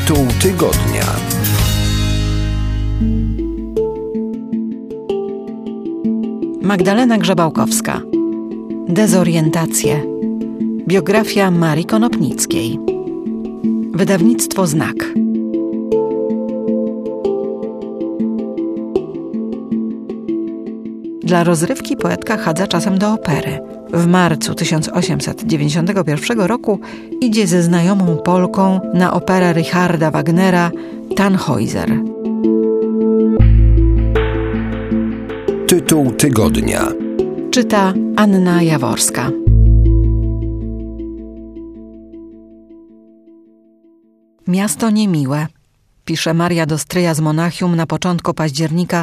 Tytuł tygodnia. Magdalena Grzebałkowska. Dezorientacje. Biografia Marii Konopnickiej. Wydawnictwo Znak. Dla rozrywki poetka chadza czasem do opery. W marcu 1891 roku idzie ze znajomą Polką na operę Richarda Wagnera Tannhäuser. Tytuł tygodnia. Czyta Anna Jaworska. Miasto niemiłe, pisze Maria do stryja z Monachium na początku października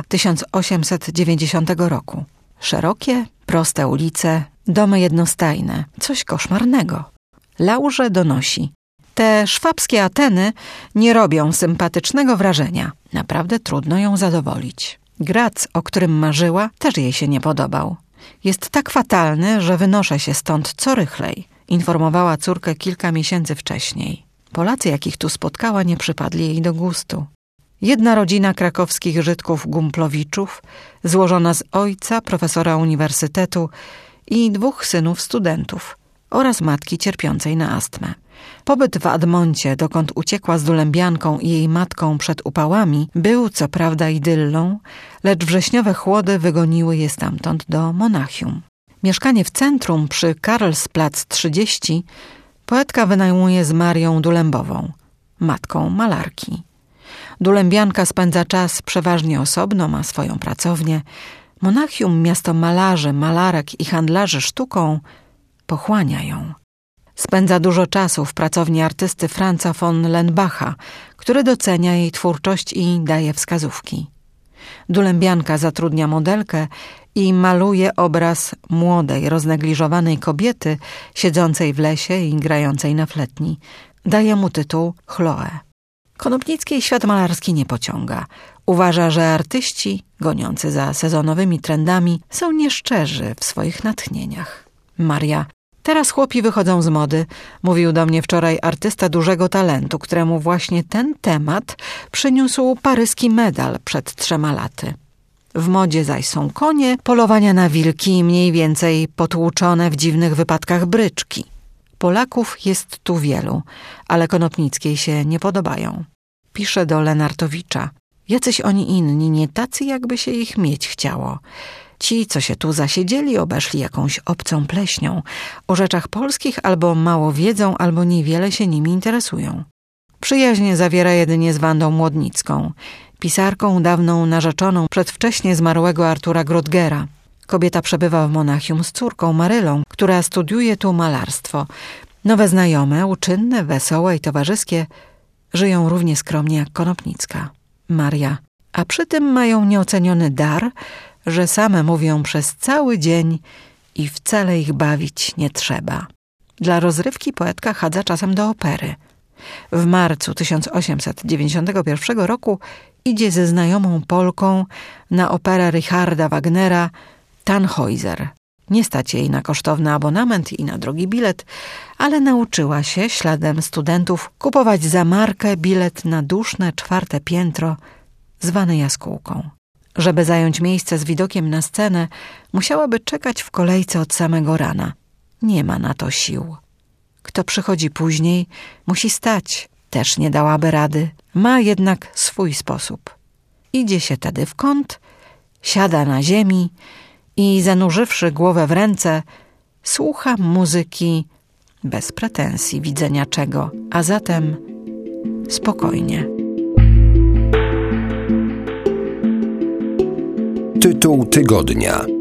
1890 roku. Szerokie, proste ulice, domy jednostajne, coś koszmarnego. Laurze donosi. Te szwabskie Ateny nie robią sympatycznego wrażenia. Naprawdę trudno ją zadowolić. Grac, o którym marzyła, też jej się nie podobał. Jest tak fatalny, że wynoszę się stąd co rychlej, informowała córkę kilka miesięcy wcześniej. Polacy, jakich tu spotkała, nie przypadli jej do gustu. Jedna rodzina krakowskich Żydków Gumplowiczów, złożona z ojca, profesora uniwersytetu i 2 synów studentów oraz matki cierpiącej na astmę. Pobyt w Admoncie, dokąd uciekła z Dulębianką i jej matką przed upałami, był co prawda idyllą, lecz wrześniowe chłody wygoniły je stamtąd do Monachium. Mieszkanie w centrum przy Karlsplatz 30 poetka wynajmuje z Marią Dulębową, matką malarki. Dulębianka spędza czas przeważnie osobno, ma swoją pracownię. Monachium, miasto malarzy, malarek i handlarzy sztuką, pochłania ją. Spędza dużo czasu w pracowni artysty Franza von Lenbacha, który docenia jej twórczość i daje wskazówki. Dulębianka zatrudnia modelkę i maluje obraz młodej, roznegliżowanej kobiety siedzącej w lesie i grającej na fletni. Daje mu tytuł Chloe. Konopnickiej świat malarski nie pociąga. Uważa, że artyści, goniący za sezonowymi trendami, są nieszczerzy w swoich natchnieniach. Maria: teraz chłopi wychodzą z mody, mówił do mnie wczoraj artysta dużego talentu, któremu właśnie ten temat przyniósł paryski medal przed 3 laty. W modzie zaś są konie, polowania na wilki i mniej więcej potłuczone w dziwnych wypadkach bryczki. Polaków jest tu wielu, ale Konopnickiej się nie podobają. Pisze do Lenartowicza: jacyś oni inni, nie tacy, jakby się ich mieć chciało. Ci, co się tu zasiedzieli, obeszli jakąś obcą pleśnią. O rzeczach polskich albo mało wiedzą, albo niewiele się nimi interesują. Przyjaźnie zawiera jedynie z Wandą Młodnicką, pisarką dawną narzeczoną przedwcześnie zmarłego Artura Grotgera. Kobieta przebywa w Monachium z córką Marylą, która studiuje tu malarstwo. Nowe znajome, uczynne, wesołe i towarzyskie, żyją równie skromnie jak Konopnicka. Maria: a przy tym mają nieoceniony dar, że same mówią przez cały dzień i wcale ich bawić nie trzeba. Dla rozrywki poetka chadza czasem do opery. W marcu 1891 roku idzie ze znajomą Polką na operę Richarda Wagnera Tannhäuser. Nie stać jej na kosztowny abonament i na drogi bilet, ale nauczyła się śladem studentów kupować za markę bilet na duszne 4. piętro zwane jaskółką. Żeby zająć miejsce z widokiem na scenę, musiałaby czekać w kolejce od samego rana. Nie ma na to sił. Kto przychodzi później, musi stać. Też nie dałaby rady. Ma jednak swój sposób. Idzie się tedy w kąt, siada na ziemi i zanurzywszy głowę w ręce, słucha muzyki bez pretensji widzenia czego, a zatem spokojnie. Tytuł tygodnia.